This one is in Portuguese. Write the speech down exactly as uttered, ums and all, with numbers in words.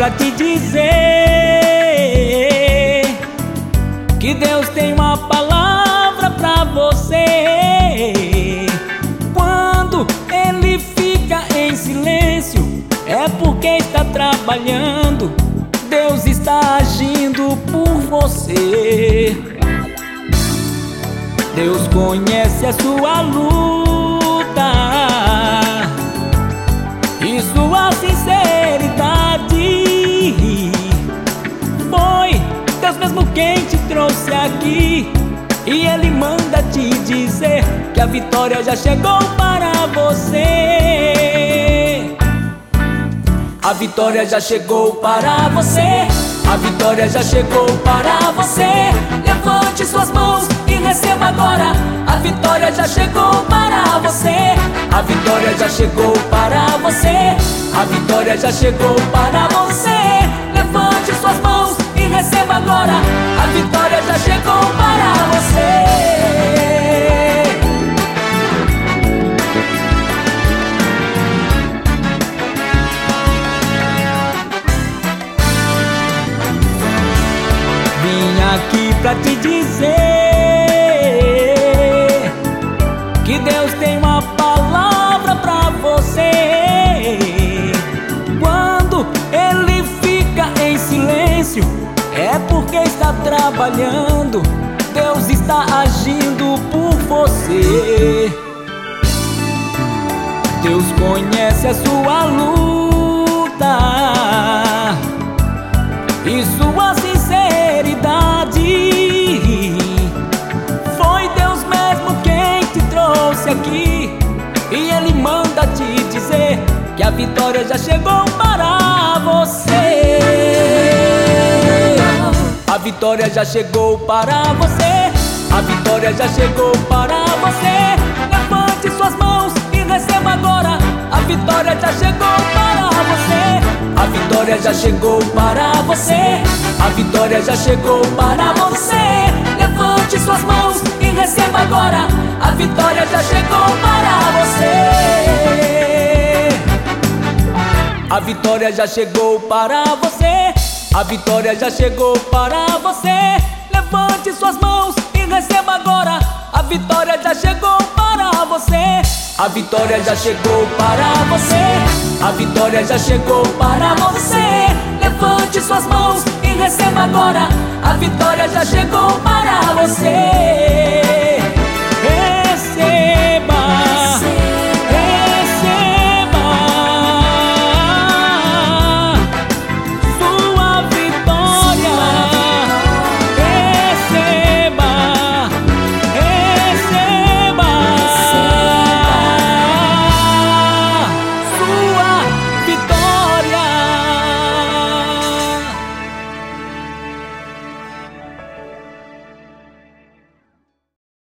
pra te dizer que Deus tem uma palavra pra você. Quando Ele fica em silêncio, é porque está trabalhando. Deus está agindo por você. Deus conhece a sua luta e sua sinceridade. Foi Deus mesmo quem te trouxe aqui, e Ele manda te dizer que a vitória já chegou para você. A vitória já chegou para você. A vitória já chegou para você. Levante suas mãos e receba agora. A vitória já chegou para você. A vitória já chegou para você. A vitória já chegou para você. Levante suas mãos e receba agora. A vitória já chegou para você. Aqui pra te dizer que Deus tem uma palavra pra você. Quando Ele fica em silêncio, é porque está trabalhando. Deus está agindo por você. Deus conhece a sua luta e sua sinceridade. Foi Deus mesmo quem te trouxe aqui, e Ele manda te dizer que a vitória já chegou para você. A vitória já chegou para você. A vitória já chegou para você. Levante suas mãos e receba agora. A vitória já chegou para você. A vitória já chegou para você. A vitória já chegou para você. Levante suas mãos e receba agora. A vitória já chegou para você. A vitória já chegou para você. A vitória já chegou para você. Levante suas mãos e receba agora. A vitória já chegou para você. A vitória já chegou para você. A vitória já chegou para você. Levante suas mãos e receba agora. A vitória já chegou para você.